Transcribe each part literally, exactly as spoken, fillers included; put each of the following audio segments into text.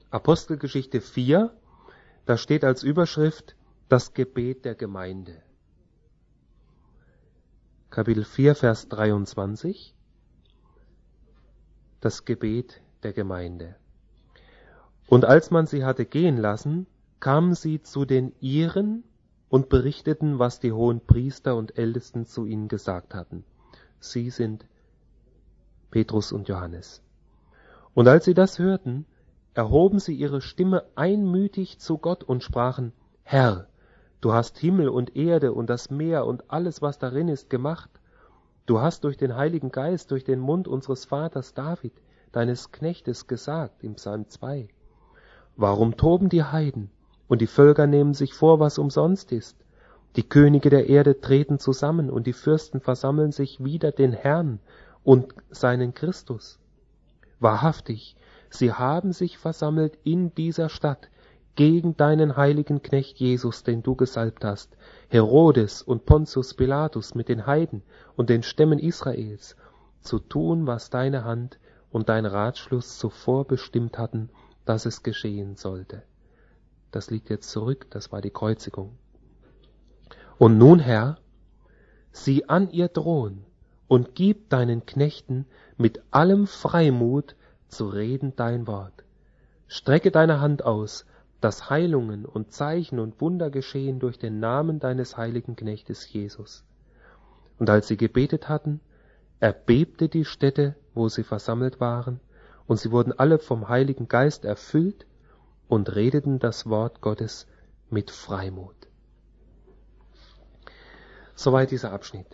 Apostelgeschichte vier, da steht als Überschrift das Gebet der Gemeinde. Kapitel vier, Vers dreiundzwanzig. Das Gebet der Gemeinde. Und als man sie hatte gehen lassen, kamen sie zu den Iren und berichteten, was die hohen Priester und Ältesten zu ihnen gesagt hatten. Sie sind Petrus und Johannes. Und als sie das hörten, erhoben sie ihre Stimme einmütig zu Gott und sprachen: Herr, du hast Himmel und Erde und das Meer und alles, was darin ist, gemacht. Du hast durch den Heiligen Geist, durch den Mund unseres Vaters David, deines Knechtes, gesagt, im Psalm zwei. Warum toben die Heiden und die Völker nehmen sich vor, was umsonst ist? Die Könige der Erde treten zusammen und die Fürsten versammeln sich wider den Herrn und seinen Christus. Wahrhaftig, sie haben sich versammelt in dieser Stadt gegen deinen heiligen Knecht Jesus, den du gesalbt hast, Herodes und Pontius Pilatus mit den Heiden und den Stämmen Israels, zu tun, was deine Hand und dein Ratschluss zuvor bestimmt hatten, dass es geschehen sollte. Das liegt jetzt zurück, das war die Kreuzigung. Und nun, Herr, sieh an ihr drohen und gib deinen Knechten mit allem Freimut zu reden dein Wort. Strecke deine Hand aus, dass Heilungen und Zeichen und Wunder geschehen durch den Namen deines heiligen Knechtes Jesus. Und als sie gebetet hatten, erbebte die Stätte, wo sie versammelt waren, und sie wurden alle vom Heiligen Geist erfüllt und redeten das Wort Gottes mit Freimut. Soweit dieser Abschnitt.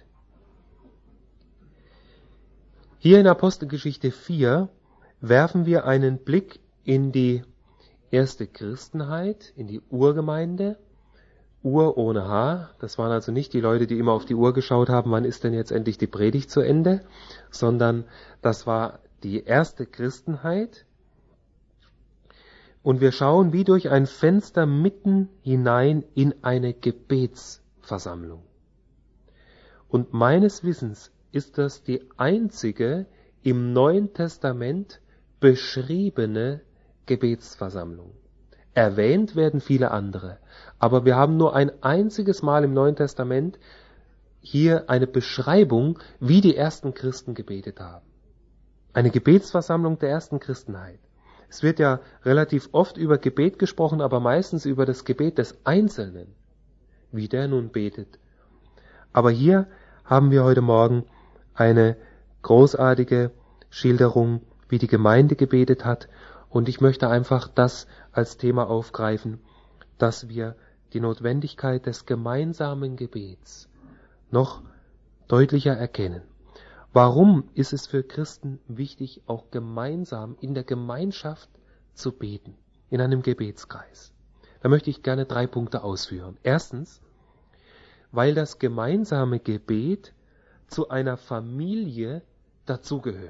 Hier in Apostelgeschichte vier werfen wir einen Blick in die erste Christenheit, in die Urgemeinde. Ur ohne H, das waren also nicht die Leute, die immer auf die Uhr geschaut haben, wann ist denn jetzt endlich die Predigt zu Ende, sondern das war die erste Christenheit. Und wir schauen wie durch ein Fenster mitten hinein in eine Gebetsversammlung. Und meines Wissens ist das die einzige im Neuen Testament beschriebene Gebetsversammlung. Erwähnt werden viele andere, aber wir haben nur ein einziges Mal im Neuen Testament hier eine Beschreibung, wie die ersten Christen gebetet haben. Eine Gebetsversammlung der ersten Christenheit. Es wird ja relativ oft über Gebet gesprochen, aber meistens über das Gebet des Einzelnen, wie der nun betet. Aber hier haben wir heute Morgen eine großartige Schilderung, wie die Gemeinde gebetet hat. Und ich möchte einfach das als Thema aufgreifen, dass wir die Notwendigkeit des gemeinsamen Gebets noch deutlicher erkennen. Warum ist es für Christen wichtig, auch gemeinsam in der Gemeinschaft zu beten, in einem Gebetskreis? Da möchte ich gerne drei Punkte ausführen. Erstens, weil das gemeinsame Gebet zu einer Familie dazugehört.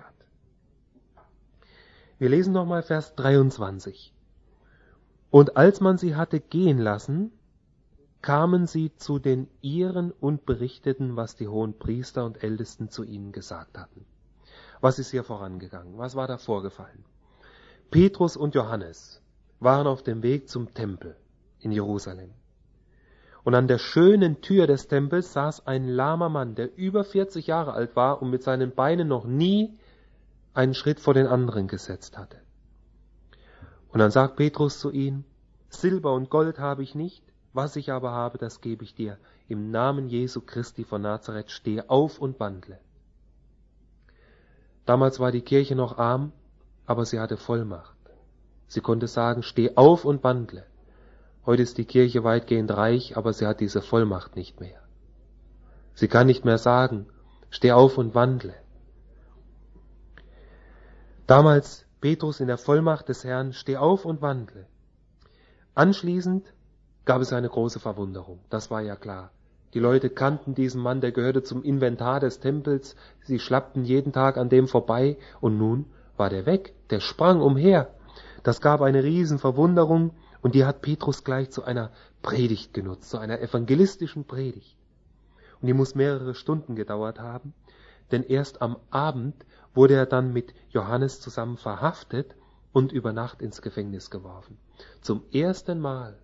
Wir lesen nochmal Vers dreiundzwanzig. Und als man sie hatte gehen lassen, kamen sie zu den Iren und berichteten, was die hohen Priester und Ältesten zu ihnen gesagt hatten. Was ist hier vorangegangen? Was war da vorgefallen? Petrus und Johannes waren auf dem Weg zum Tempel in Jerusalem. Und an der schönen Tür des Tempels saß ein lahmer Mann, der über vierzig Jahre alt war und mit seinen Beinen noch nie einen Schritt vor den anderen gesetzt hatte. Und dann sagt Petrus zu ihm: Silber und Gold habe ich nicht, was ich aber habe, das gebe ich dir. Im Namen Jesu Christi von Nazareth stehe auf und wandle. Damals war die Kirche noch arm, aber sie hatte Vollmacht. Sie konnte sagen: Steh auf und wandle. Heute ist die Kirche weitgehend reich, aber sie hat diese Vollmacht nicht mehr. Sie kann nicht mehr sagen: Steh auf und wandle. Damals Petrus in der Vollmacht des Herrn: Steh auf und wandle. Anschließend gab es eine große Verwunderung. Das war ja klar. Die Leute kannten diesen Mann, der gehörte zum Inventar des Tempels. Sie schlappten jeden Tag an dem vorbei und nun war der weg. Der sprang umher. Das gab eine riesen Verwunderung und die hat Petrus gleich zu einer Predigt genutzt, zu einer evangelistischen Predigt. Und die muss mehrere Stunden gedauert haben, denn erst am Abend wurde er dann mit Johannes zusammen verhaftet und über Nacht ins Gefängnis geworfen. Zum ersten Mal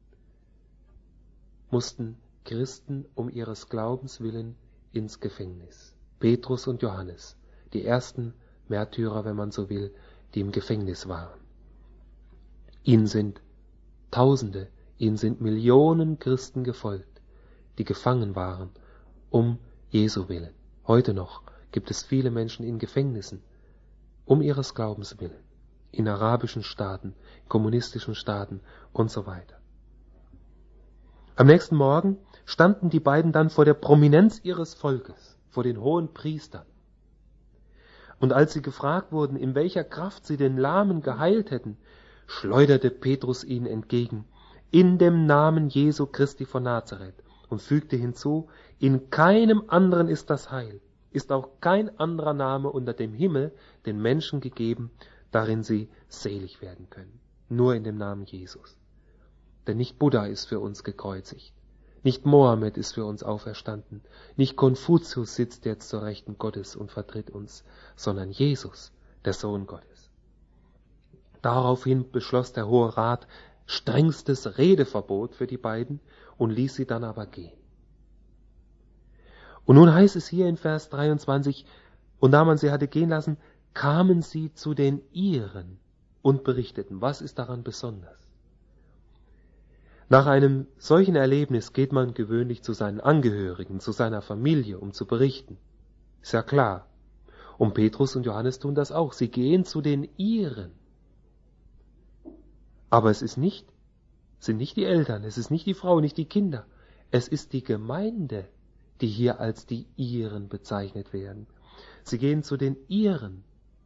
mussten Christen um ihres Glaubens willen ins Gefängnis. Petrus und Johannes, die ersten Märtyrer, wenn man so will, die im Gefängnis waren. Ihnen sind Tausende, ihnen sind Millionen Christen gefolgt, die gefangen waren, um Jesu willen. Heute noch gibt es viele Menschen in Gefängnissen, um ihres Glaubens willen, in arabischen Staaten, kommunistischen Staaten und so weiter. Am nächsten Morgen standen die beiden dann vor der Prominenz ihres Volkes, vor den hohen Priestern. Und als sie gefragt wurden, in welcher Kraft sie den Lahmen geheilt hätten, schleuderte Petrus ihnen entgegen, in dem Namen Jesu Christi von Nazareth, und fügte hinzu, in keinem anderen ist das Heil, ist auch kein anderer Name unter dem Himmel den Menschen gegeben, darin sie selig werden können. Nur in dem Namen Jesus. Denn nicht Buddha ist für uns gekreuzigt, nicht Mohammed ist für uns auferstanden, nicht Konfuzius sitzt jetzt zur Rechten Gottes und vertritt uns, sondern Jesus, der Sohn Gottes. Daraufhin beschloss der Hohe Rat strengstes Redeverbot für die beiden und ließ sie dann aber gehen. Und nun heißt es hier in Vers dreiundzwanzig, und da man sie hatte gehen lassen, kamen sie zu den Ihren und berichteten. Was ist daran besonders? Nach einem solchen Erlebnis geht man gewöhnlich zu seinen Angehörigen, zu seiner Familie, um zu berichten. Ist ja klar. Und Petrus und Johannes tun das auch. Sie gehen zu den Ihren. Aber es ist nicht, sind nicht die Eltern, es ist nicht die Frau, nicht die Kinder. Es ist die Gemeinde, die hier als die Ihren bezeichnet werden. Sie gehen zu den Ihren.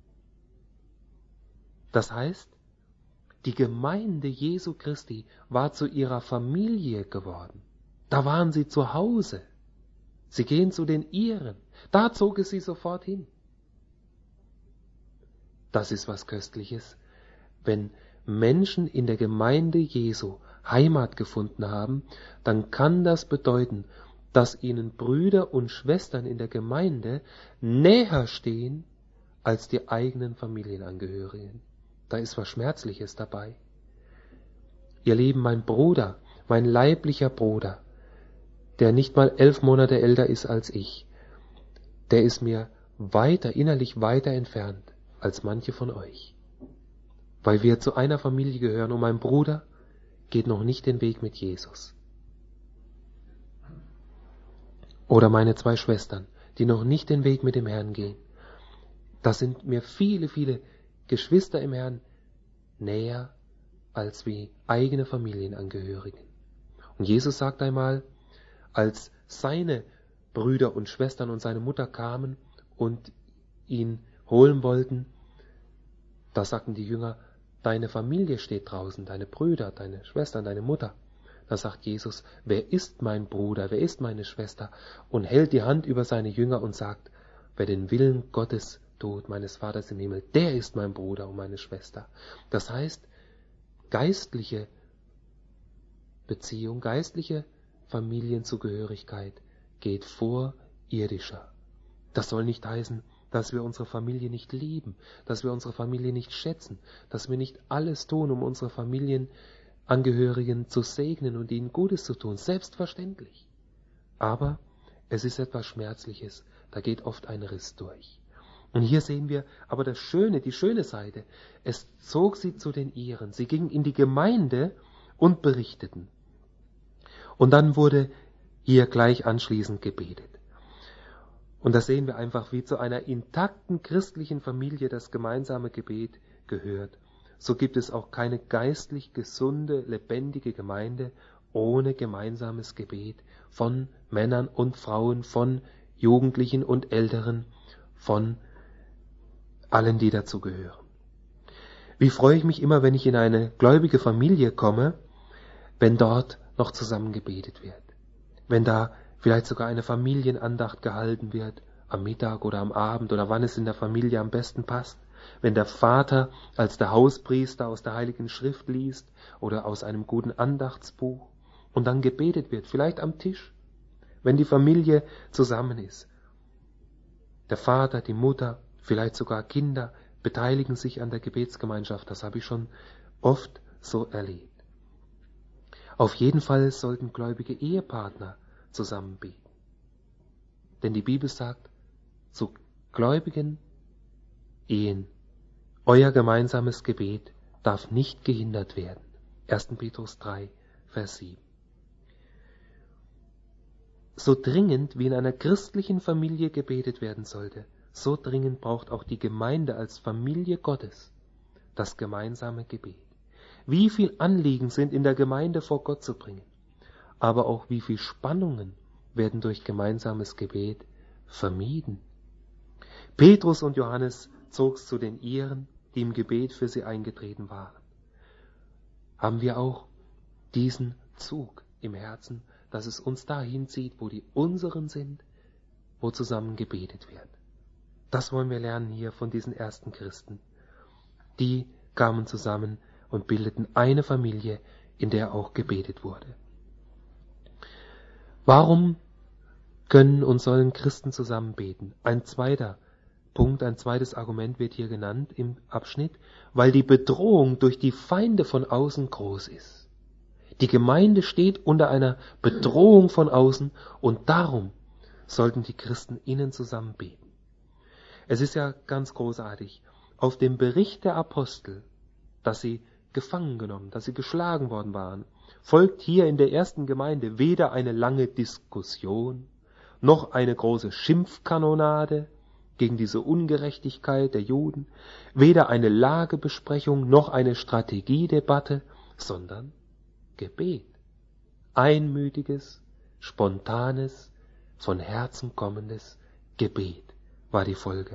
Das heißt, die Gemeinde Jesu Christi war zu ihrer Familie geworden. Da waren sie zu Hause. Sie gehen zu den Ihren. Da zog es sie sofort hin. Das ist was Köstliches, wenn Menschen in der Gemeinde Jesu Heimat gefunden haben, dann kann das bedeuten, dass ihnen Brüder und Schwestern in der Gemeinde näher stehen als die eigenen Familienangehörigen. Da ist was Schmerzliches dabei. Ihr Lieben, mein Bruder, mein leiblicher Bruder, der nicht mal elf Monate älter ist als ich, der ist mir weiter, innerlich weiter entfernt als manche von euch. Weil wir zu einer Familie gehören und mein Bruder geht noch nicht den Weg mit Jesus. Oder meine zwei Schwestern, die noch nicht den Weg mit dem Herrn gehen. Das sind mir viele, viele Geschwister im Herrn näher als wie eigene Familienangehörigen. Und Jesus sagt einmal, als seine Brüder und Schwestern und seine Mutter kamen und ihn holen wollten, da sagten die Jünger, deine Familie steht draußen, deine Brüder, deine Schwestern, deine Mutter. Da sagt Jesus, wer ist mein Bruder, wer ist meine Schwester? Und hält die Hand über seine Jünger und sagt, wer den Willen Gottes tut, meines Vaters im Himmel, der ist mein Bruder und meine Schwester. Das heißt, geistliche Beziehung, geistliche Familienzugehörigkeit geht vor irdischer. Das soll nicht heißen, dass wir unsere Familie nicht lieben, dass wir unsere Familie nicht schätzen, dass wir nicht alles tun, um unsere Familienangehörigen zu segnen und ihnen Gutes zu tun. Selbstverständlich. Aber es ist etwas Schmerzliches, da geht oft ein Riss durch. Und hier sehen wir aber das Schöne, die schöne Seite. Es zog sie zu den Ihren. Sie gingen in die Gemeinde und berichteten. Und dann wurde hier gleich anschließend gebetet. Und da sehen wir einfach, wie zu einer intakten christlichen Familie das gemeinsame Gebet gehört. So gibt es auch keine geistlich gesunde, lebendige Gemeinde ohne gemeinsames Gebet von Männern und Frauen, von Jugendlichen und Älteren, von allen, die dazugehören. Wie freue ich mich immer, wenn ich in eine gläubige Familie komme, wenn dort noch zusammen gebetet wird. Wenn da vielleicht sogar eine Familienandacht gehalten wird, am Mittag oder am Abend oder wann es in der Familie am besten passt. Wenn der Vater als der Hauspriester aus der Heiligen Schrift liest oder aus einem guten Andachtsbuch und dann gebetet wird, vielleicht am Tisch, wenn die Familie zusammen ist. Der Vater, die Mutter, vielleicht sogar Kinder, beteiligen sich an der Gebetsgemeinschaft. Das habe ich schon oft so erlebt. Auf jeden Fall sollten gläubige Ehepartner zusammen beten. Denn die Bibel sagt, zu gläubigen Ehen, euer gemeinsames Gebet darf nicht gehindert werden. erster Petrus drei, Vers sieben. So dringend wie in einer christlichen Familie gebetet werden sollte, so dringend braucht auch die Gemeinde als Familie Gottes das gemeinsame Gebet. Wie viel Anliegen sind in der Gemeinde vor Gott zu bringen, aber auch wie viel Spannungen werden durch gemeinsames Gebet vermieden. Petrus und Johannes zog's zu den ihren, die im Gebet für sie eingetreten waren. Haben wir auch diesen Zug im Herzen, dass es uns dahin zieht, wo die unseren sind, wo zusammen gebetet wird. Das wollen wir lernen hier von diesen ersten Christen. Die kamen zusammen und bildeten eine Familie, in der auch gebetet wurde. Warum können und sollen Christen zusammen beten? Ein zweiter Punkt, ein zweites Argument wird hier genannt im Abschnitt, weil die Bedrohung durch die Feinde von außen groß ist. Die Gemeinde steht unter einer Bedrohung von außen und darum sollten die Christen innen zusammen beten. Es ist ja ganz großartig. Auf dem Bericht der Apostel, dass sie gefangen genommen, dass sie geschlagen worden waren, folgt hier in der ersten Gemeinde weder eine lange Diskussion, noch eine große Schimpfkanonade gegen diese Ungerechtigkeit der Juden, weder eine Lagebesprechung noch eine Strategiedebatte, sondern Gebet. Einmütiges, spontanes, von Herzen kommendes Gebet war die Folge.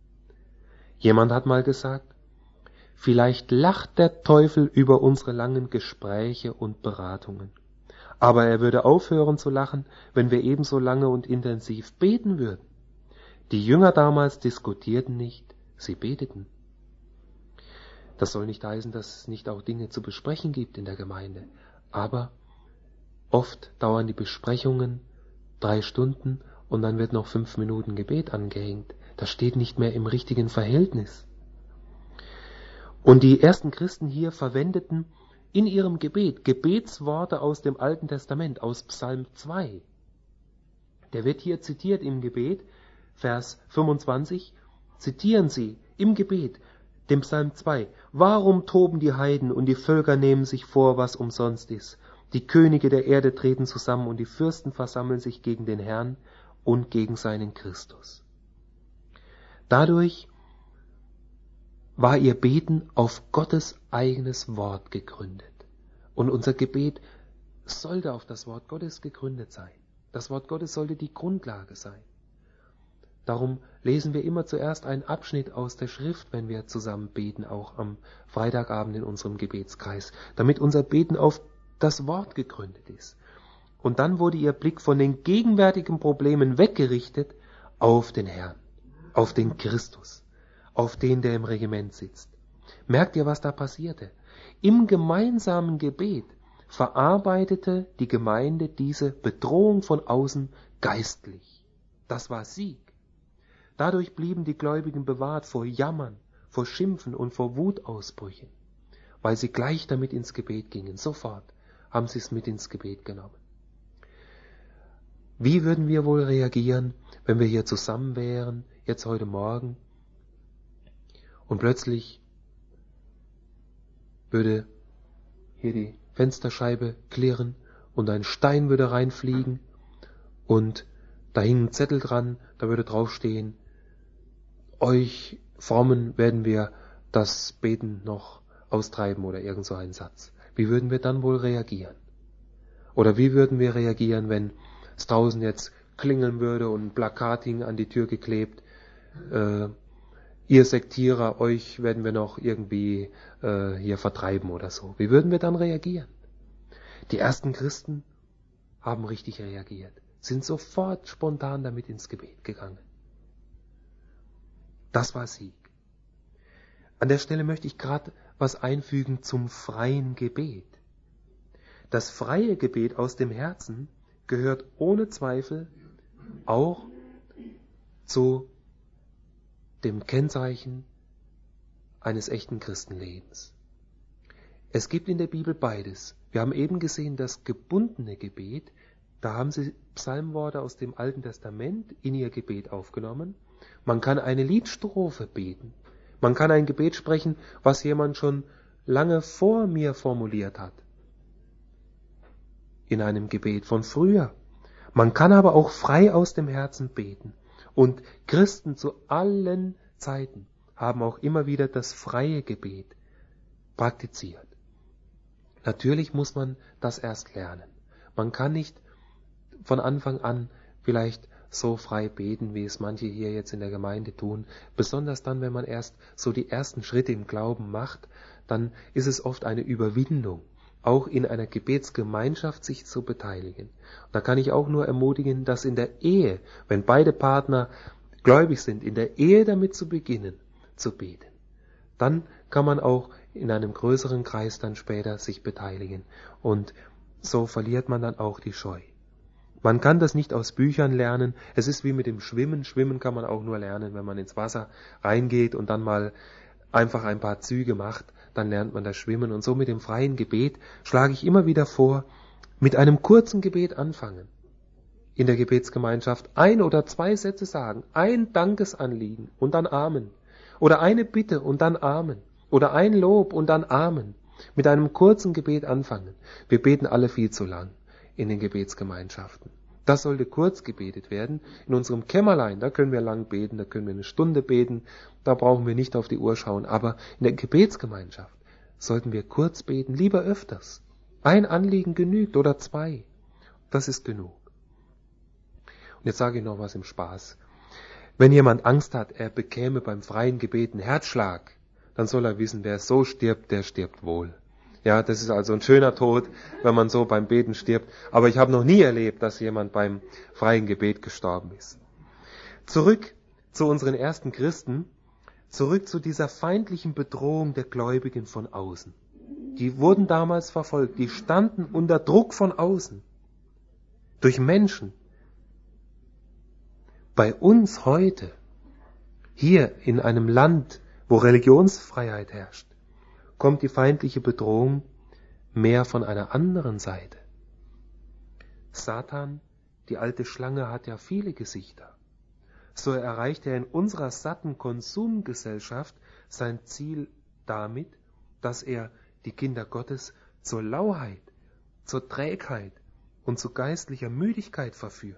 Jemand hat mal gesagt, vielleicht lacht der Teufel über unsere langen Gespräche und Beratungen, aber er würde aufhören zu lachen, wenn wir ebenso lange und intensiv beten würden. Die Jünger damals diskutierten nicht, sie beteten. Das soll nicht heißen, dass es nicht auch Dinge zu besprechen gibt in der Gemeinde, aber oft dauern die Besprechungen drei Stunden und dann wird noch fünf Minuten Gebet angehängt. Das steht nicht mehr im richtigen Verhältnis. Und die ersten Christen hier verwendeten in ihrem Gebet Gebetsworte aus dem Alten Testament, aus Psalm zwei. Der wird hier zitiert im Gebet, Vers fünfundzwanzig, zitieren sie im Gebet dem Psalm zwei. Warum toben die Heiden und die Völker nehmen sich vor, was umsonst ist? Die Könige der Erde treten zusammen und die Fürsten versammeln sich gegen den Herrn und gegen seinen Christus. Dadurch war ihr Beten auf Gottes eigenes Wort gegründet. Und unser Gebet sollte auf das Wort Gottes gegründet sein. Das Wort Gottes sollte die Grundlage sein. Darum lesen wir immer zuerst einen Abschnitt aus der Schrift, wenn wir zusammen beten, auch am Freitagabend in unserem Gebetskreis, damit unser Beten auf das Wort gegründet ist. Und dann wurde ihr Blick von den gegenwärtigen Problemen weggerichtet auf den Herrn, auf den Christus, auf den, der im Regiment sitzt. Merkt ihr, was da passierte? Im gemeinsamen Gebet verarbeitete die Gemeinde diese Bedrohung von außen geistlich. Das war Sieg. Dadurch blieben die Gläubigen bewahrt vor Jammern, vor Schimpfen und vor Wutausbrüchen, weil sie gleich damit ins Gebet gingen. Sofort haben sie es mit ins Gebet genommen. Wie würden wir wohl reagieren, wenn wir hier zusammen wären, jetzt heute Morgen, und plötzlich würde hier die Fensterscheibe klirren und ein Stein würde reinfliegen und da hing ein Zettel dran, da würde draufstehen, euch Frommen werden wir das Beten noch austreiben oder irgend so ein Satz. Wie würden wir dann wohl reagieren? Oder wie würden wir reagieren, wenn es draußen jetzt klingeln würde und ein Plakat hing an die Tür geklebt, äh, ihr Sektierer, euch werden wir noch irgendwie äh, hier vertreiben oder so. Wie würden wir dann reagieren? Die ersten Christen haben richtig reagiert, sind sofort spontan damit ins Gebet gegangen. Das war Sieg. An der Stelle möchte ich gerade was einfügen zum freien Gebet. Das freie Gebet aus dem Herzen gehört ohne Zweifel auch zu dem Kennzeichen eines echten Christenlebens. Es gibt in der Bibel beides. Wir haben eben gesehen, das gebundene Gebet, da haben sie Psalmworte aus dem Alten Testament in ihr Gebet aufgenommen. Man kann eine Liedstrophe beten. Man kann ein Gebet sprechen, was jemand schon lange vor mir formuliert hat. In einem Gebet von früher. Man kann aber auch frei aus dem Herzen beten. Und Christen zu allen Zeiten haben auch immer wieder das freie Gebet praktiziert. Natürlich muss man das erst lernen. Man kann nicht von Anfang an vielleicht so frei beten, wie es manche hier jetzt in der Gemeinde tun. Besonders dann, wenn man erst so die ersten Schritte im Glauben macht, dann ist es oft eine Überwindung, auch in einer Gebetsgemeinschaft sich zu beteiligen. Und da kann ich auch nur ermutigen, dass in der Ehe, wenn beide Partner gläubig sind, in der Ehe damit zu beginnen, zu beten. Dann kann man auch in einem größeren Kreis dann später sich beteiligen. Und so verliert man dann auch die Scheu. Man kann das nicht aus Büchern lernen. Es ist wie mit dem Schwimmen. Schwimmen kann man auch nur lernen, wenn man ins Wasser reingeht und dann mal einfach ein paar Züge macht. Dann lernt man das Schwimmen. Und so mit dem freien Gebet schlage ich immer wieder vor, mit einem kurzen Gebet anfangen. In der Gebetsgemeinschaft ein oder zwei Sätze sagen. Ein Dankesanliegen und dann Amen. Oder eine Bitte und dann Amen. Oder ein Lob und dann Amen. Mit einem kurzen Gebet anfangen. Wir beten alle viel zu lang in den Gebetsgemeinschaften. Das sollte kurz gebetet werden. In unserem Kämmerlein, da können wir lang beten, da können wir eine Stunde beten, da brauchen wir nicht auf die Uhr schauen. Aber in der Gebetsgemeinschaft sollten wir kurz beten, lieber öfters. Ein Anliegen genügt oder zwei. Das ist genug. Und jetzt sage ich noch was im Spaß. Wenn jemand Angst hat, er bekäme beim freien Gebet einen Herzschlag, dann soll er wissen, wer so stirbt, der stirbt wohl. Ja, das ist also ein schöner Tod, wenn man so beim Beten stirbt. Aber ich habe noch nie erlebt, dass jemand beim freien Gebet gestorben ist. Zurück zu unseren ersten Christen, zurück zu dieser feindlichen Bedrohung der Gläubigen von außen. Die wurden damals verfolgt, die standen unter Druck von außen. Durch Menschen. Bei uns heute, hier in einem Land, wo Religionsfreiheit herrscht, kommt die feindliche Bedrohung mehr von einer anderen Seite. Satan, die alte Schlange, hat ja viele Gesichter. So erreicht er in unserer satten Konsumgesellschaft sein Ziel damit, dass er die Kinder Gottes zur Lauheit, zur Trägheit und zu geistlicher Müdigkeit verführt.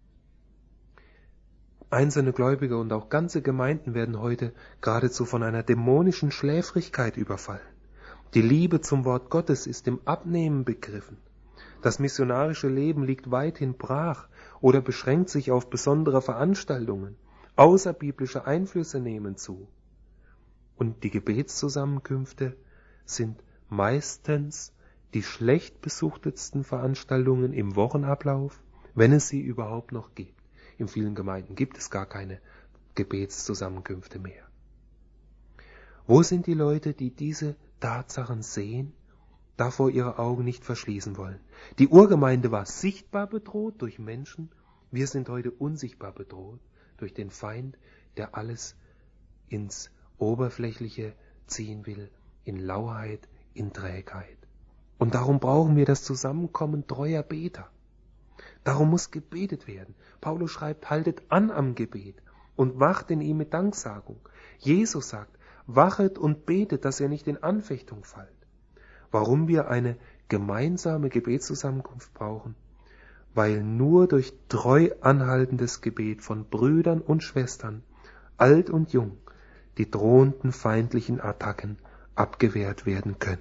Einzelne Gläubige und auch ganze Gemeinden werden heute geradezu von einer dämonischen Schläfrigkeit überfallen. Die Liebe zum Wort Gottes ist im Abnehmen begriffen. Das missionarische Leben liegt weithin brach oder beschränkt sich auf besondere Veranstaltungen. Außerbiblische Einflüsse nehmen zu. Und die Gebetszusammenkünfte sind meistens die schlecht besuchtetsten Veranstaltungen im Wochenablauf, wenn es sie überhaupt noch gibt. In vielen Gemeinden gibt es gar keine Gebetszusammenkünfte mehr. Wo sind die Leute, die diese Tatsachen sehen, davor ihre Augen nicht verschließen wollen? Die Urgemeinde war sichtbar bedroht durch Menschen. Wir sind heute unsichtbar bedroht durch den Feind, der alles ins Oberflächliche ziehen will, in Lauheit, in Trägheit. Und darum brauchen wir das Zusammenkommen treuer Beter. Darum muss gebetet werden. Paulus schreibt, haltet an am Gebet und wacht in ihm mit Danksagung. Jesus sagt, wachet und betet, dass ihr nicht in Anfechtung fallt. Warum wir eine gemeinsame Gebetszusammenkunft brauchen? Weil nur durch treu anhaltendes Gebet von Brüdern und Schwestern, alt und jung, die drohenden feindlichen Attacken abgewehrt werden können.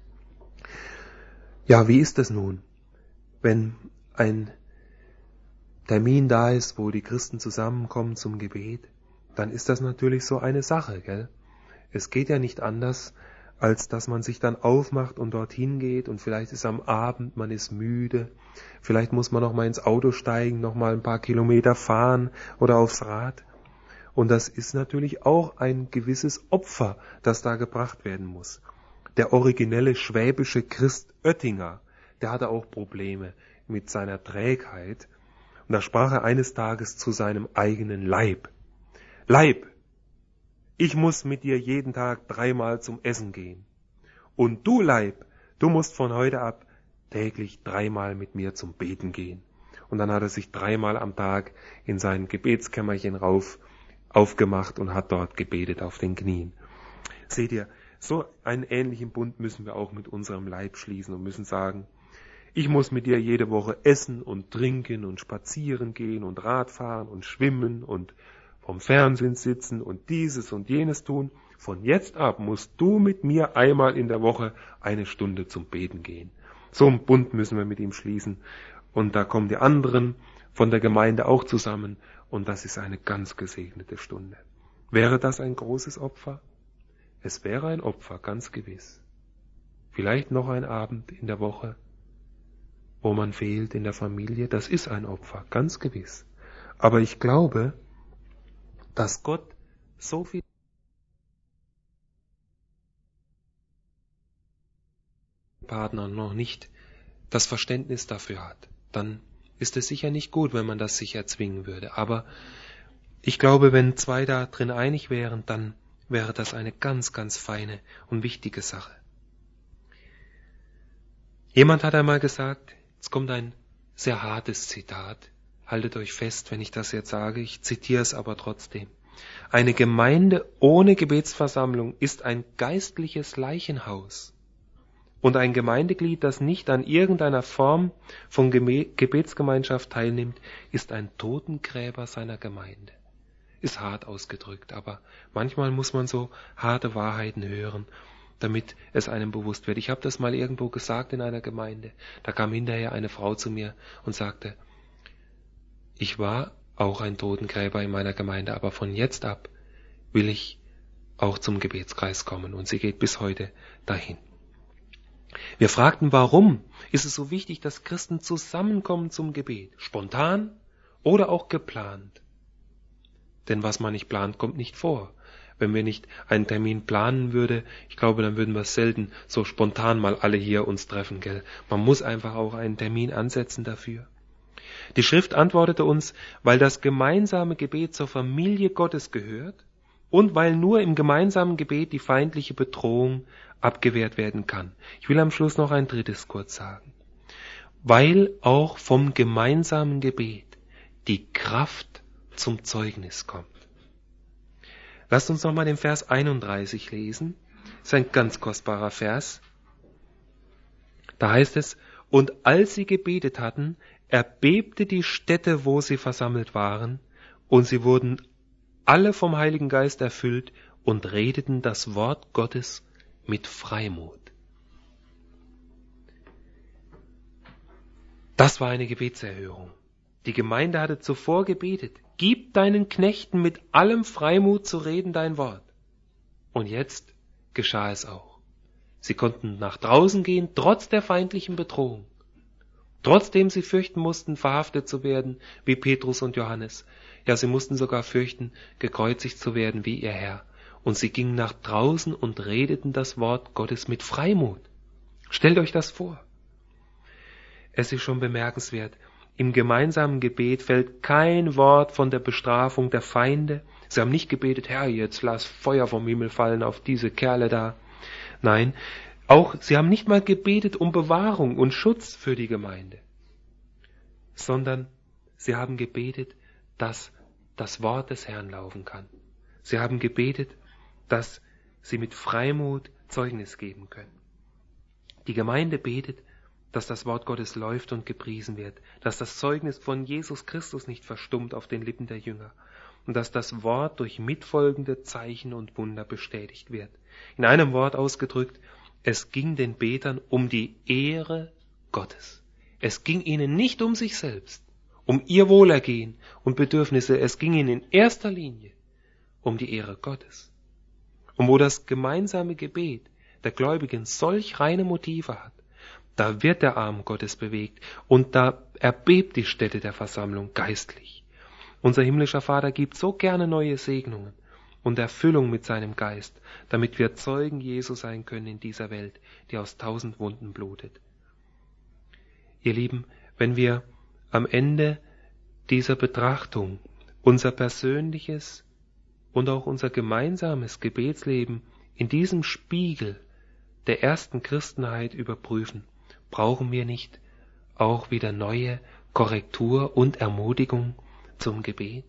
Ja, wie ist es nun, wenn ein Termin da ist, wo die Christen zusammenkommen zum Gebet, dann ist das natürlich so eine Sache, gell? Es geht ja nicht anders, als dass man sich dann aufmacht und dorthin geht und vielleicht ist am Abend, man ist müde, vielleicht muss man noch mal ins Auto steigen, noch mal ein paar Kilometer fahren oder aufs Rad. Und das ist natürlich auch ein gewisses Opfer, das da gebracht werden muss. Der originelle schwäbische Christ Oettinger, der hatte auch Probleme mit seiner Trägheit. Und da sprach er eines Tages zu seinem eigenen Leib. Leib, ich muss mit dir jeden Tag dreimal zum Essen gehen. Und du, Leib, du musst von heute ab täglich dreimal mit mir zum Beten gehen. Und dann hat er sich dreimal am Tag in sein Gebetskämmerchen rauf aufgemacht und hat dort gebetet auf den Knien. Seht ihr, so einen ähnlichen Bund müssen wir auch mit unserem Leib schließen und müssen sagen, ich muss mit dir jede Woche essen und trinken und spazieren gehen und Radfahren und schwimmen und vom Fernsehen sitzen und dieses und jenes tun. Von jetzt ab musst du mit mir einmal in der Woche eine Stunde zum Beten gehen. So einen Bund müssen wir mit ihm schließen. Und da kommen die anderen von der Gemeinde auch zusammen. Und das ist eine ganz gesegnete Stunde. Wäre das ein großes Opfer? Es wäre ein Opfer, ganz gewiss. Vielleicht noch ein Abend in der Woche, wo man fehlt in der Familie. Das ist ein Opfer, ganz gewiss. Aber ich glaube, dass Gott so viel Partner noch nicht das Verständnis dafür hat, dann ist es sicher nicht gut, wenn man das sich erzwingen würde. Aber ich glaube, wenn zwei da drin einig wären, dann wäre das eine ganz, ganz feine und wichtige Sache. Jemand hat einmal gesagt, jetzt kommt ein sehr hartes Zitat, haltet euch fest, wenn ich das jetzt sage, ich zitiere es aber trotzdem. Eine Gemeinde ohne Gebetsversammlung ist ein geistliches Leichenhaus. Und ein Gemeindeglied, das nicht an irgendeiner Form von Gebetsgemeinschaft teilnimmt, ist ein Totengräber seiner Gemeinde. Ist hart ausgedrückt, aber manchmal muss man so harte Wahrheiten hören, damit es einem bewusst wird. Ich habe das mal irgendwo gesagt in einer Gemeinde. Da kam hinterher eine Frau zu mir und sagte, ich war auch ein Totengräber in meiner Gemeinde, aber von jetzt ab will ich auch zum Gebetskreis kommen. Und sie geht bis heute dahin. Wir fragten, warum ist es so wichtig, dass Christen zusammenkommen zum Gebet? Spontan oder auch geplant? Denn was man nicht plant, kommt nicht vor. Wenn wir nicht einen Termin planen würden, ich glaube, dann würden wir selten so spontan mal alle hier uns treffen, gell? Man muss einfach auch einen Termin ansetzen dafür. Die Schrift antwortete uns, weil das gemeinsame Gebet zur Familie Gottes gehört und weil nur im gemeinsamen Gebet die feindliche Bedrohung abgewehrt werden kann. Ich will am Schluss noch ein drittes kurz sagen. Weil auch vom gemeinsamen Gebet die Kraft zum Zeugnis kommt. Lasst uns nochmal den Vers einunddreißig lesen. Das ist ein ganz kostbarer Vers. Da heißt es, und als sie gebetet hatten, erbebte die Stätte, wo sie versammelt waren, und sie wurden alle vom Heiligen Geist erfüllt und redeten das Wort Gottes mit Freimut. Das war eine Gebetserhörung. Die Gemeinde hatte zuvor gebetet, gib deinen Knechten mit allem Freimut zu reden dein Wort. Und jetzt geschah es auch. Sie konnten nach draußen gehen, trotz der feindlichen Bedrohung. Trotzdem sie fürchten mussten, verhaftet zu werden, wie Petrus und Johannes. Ja, sie mussten sogar fürchten, gekreuzigt zu werden, wie ihr Herr. Und sie gingen nach draußen und redeten das Wort Gottes mit Freimut. Stellt euch das vor. Es ist schon bemerkenswert. Im gemeinsamen Gebet fällt kein Wort von der Bestrafung der Feinde. Sie haben nicht gebetet, Herr, jetzt lass Feuer vom Himmel fallen auf diese Kerle da. Nein, auch sie haben nicht mal gebetet um Bewahrung und Schutz für die Gemeinde, sondern sie haben gebetet, dass das Wort des Herrn laufen kann. Sie haben gebetet, dass sie mit Freimut Zeugnis geben können. Die Gemeinde betet, dass das Wort Gottes läuft und gepriesen wird, dass das Zeugnis von Jesus Christus nicht verstummt auf den Lippen der Jünger und dass das Wort durch mitfolgende Zeichen und Wunder bestätigt wird. In einem Wort ausgedrückt, es ging den Betern um die Ehre Gottes. Es ging ihnen nicht um sich selbst, um ihr Wohlergehen und Bedürfnisse, es ging ihnen in erster Linie um die Ehre Gottes. Und wo das gemeinsame Gebet der Gläubigen solch reine Motive hat, da wird der Arm Gottes bewegt und da erbebt die Stätte der Versammlung geistlich. Unser himmlischer Vater gibt so gerne neue Segnungen und Erfüllung mit seinem Geist, damit wir Zeugen Jesu sein können in dieser Welt, die aus tausend Wunden blutet. Ihr Lieben, wenn wir am Ende dieser Betrachtung unser persönliches und auch unser gemeinsames Gebetsleben in diesem Spiegel der ersten Christenheit überprüfen, brauchen wir nicht auch wieder neue Korrektur und Ermutigung zum Gebet?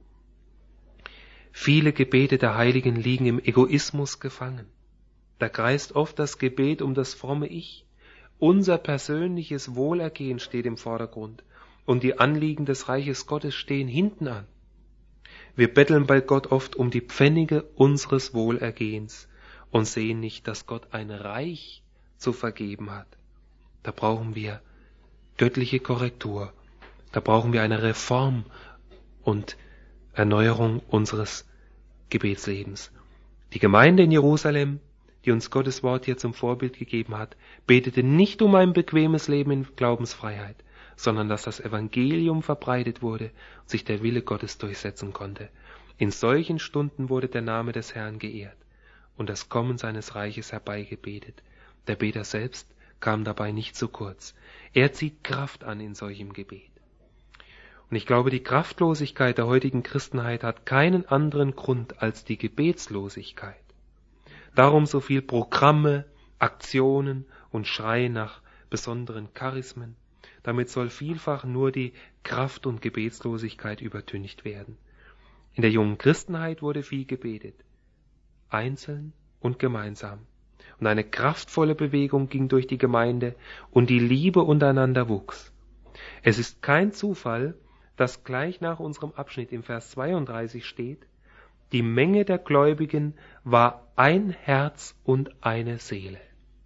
Viele Gebete der Heiligen liegen im Egoismus gefangen. Da kreist oft das Gebet um das fromme Ich. Unser persönliches Wohlergehen steht im Vordergrund und die Anliegen des Reiches Gottes stehen hinten an. Wir betteln bei Gott oft um die Pfennige unseres Wohlergehens und sehen nicht, dass Gott ein Reich zu vergeben hat. Da brauchen wir göttliche Korrektur. Da brauchen wir eine Reform und Erneuerung unseres Gebetslebens. Die Gemeinde in Jerusalem, die uns Gottes Wort hier zum Vorbild gegeben hat, betete nicht um ein bequemes Leben in Glaubensfreiheit, sondern dass das Evangelium verbreitet wurde und sich der Wille Gottes durchsetzen konnte. In solchen Stunden wurde der Name des Herrn geehrt und das Kommen seines Reiches herbeigebetet. Der Beter selbst kam dabei nicht zu kurz. Er zieht Kraft an in solchem Gebet. Und ich glaube, die Kraftlosigkeit der heutigen Christenheit hat keinen anderen Grund als die Gebetslosigkeit. Darum so viel Programme, Aktionen und Schrei nach besonderen Charismen. Damit soll vielfach nur die Kraft- und Gebetslosigkeit übertüncht werden. In der jungen Christenheit wurde viel gebetet, einzeln und gemeinsam. Und eine kraftvolle Bewegung ging durch die Gemeinde und die Liebe untereinander wuchs. Es ist kein Zufall, dass gleich nach unserem Abschnitt im Vers zweiunddreißig steht: Die Menge der Gläubigen war ein Herz und eine Seele.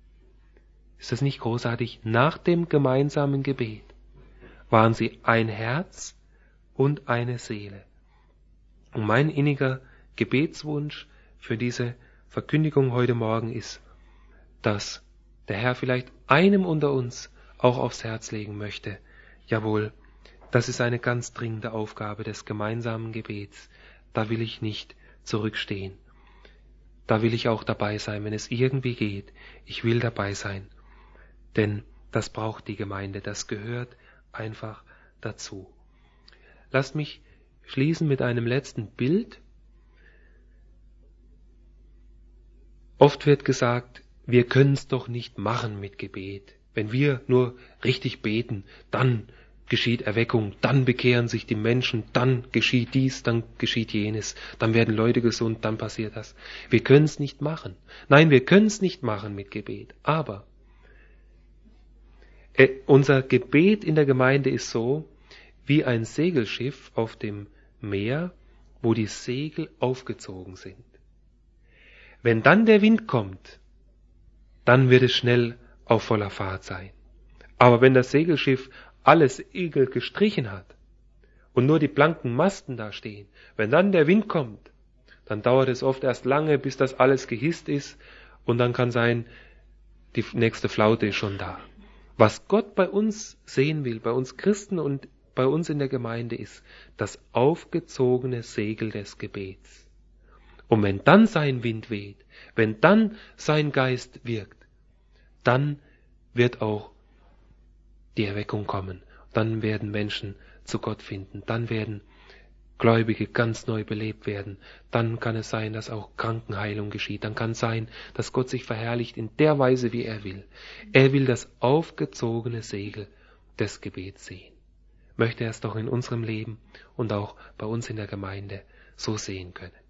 Ist das nicht großartig? Nach dem gemeinsamen Gebet waren sie ein Herz und eine Seele. Und mein inniger Gebetswunsch für diese Verkündigung heute Morgen ist, dass der Herr vielleicht einem unter uns auch aufs Herz legen möchte. Jawohl, das ist eine ganz dringende Aufgabe des gemeinsamen Gebets. Da will ich nicht zurückstehen. Da will ich auch dabei sein, wenn es irgendwie geht. Ich will dabei sein. Denn das braucht die Gemeinde, das gehört einfach dazu. Lasst mich schließen mit einem letzten Bild. Oft wird gesagt, wir können es doch nicht machen mit Gebet. Wenn wir nur richtig beten, dann geschieht Erweckung, dann bekehren sich die Menschen, dann geschieht dies, dann geschieht jenes, dann werden Leute gesund, dann passiert das. Wir können es nicht machen. Nein, wir können es nicht machen mit Gebet. Aber äh, unser Gebet in der Gemeinde ist so, wie ein Segelschiff auf dem Meer, wo die Segel aufgezogen sind. Wenn dann der Wind kommt, dann wird es schnell auf voller Fahrt sein. Aber wenn das Segelschiff alle Segel gestrichen hat und nur die blanken Masten da stehen, wenn dann der Wind kommt, dann dauert es oft erst lange, bis das alles gehisst ist und dann kann sein, die nächste Flaute ist schon da. Was Gott bei uns sehen will, bei uns Christen und bei uns in der Gemeinde, ist das aufgezogene Segel des Gebets. Und wenn dann sein Wind weht, wenn dann sein Geist wirkt, dann wird auch die Erweckung kommen. Dann werden Menschen zu Gott finden. Dann werden Gläubige ganz neu belebt werden. Dann kann es sein, dass auch Krankenheilung geschieht. Dann kann es sein, dass Gott sich verherrlicht in der Weise, wie er will. Er will das aufgezogene Segel des Gebets sehen. Möchte er es doch in unserem Leben und auch bei uns in der Gemeinde so sehen können.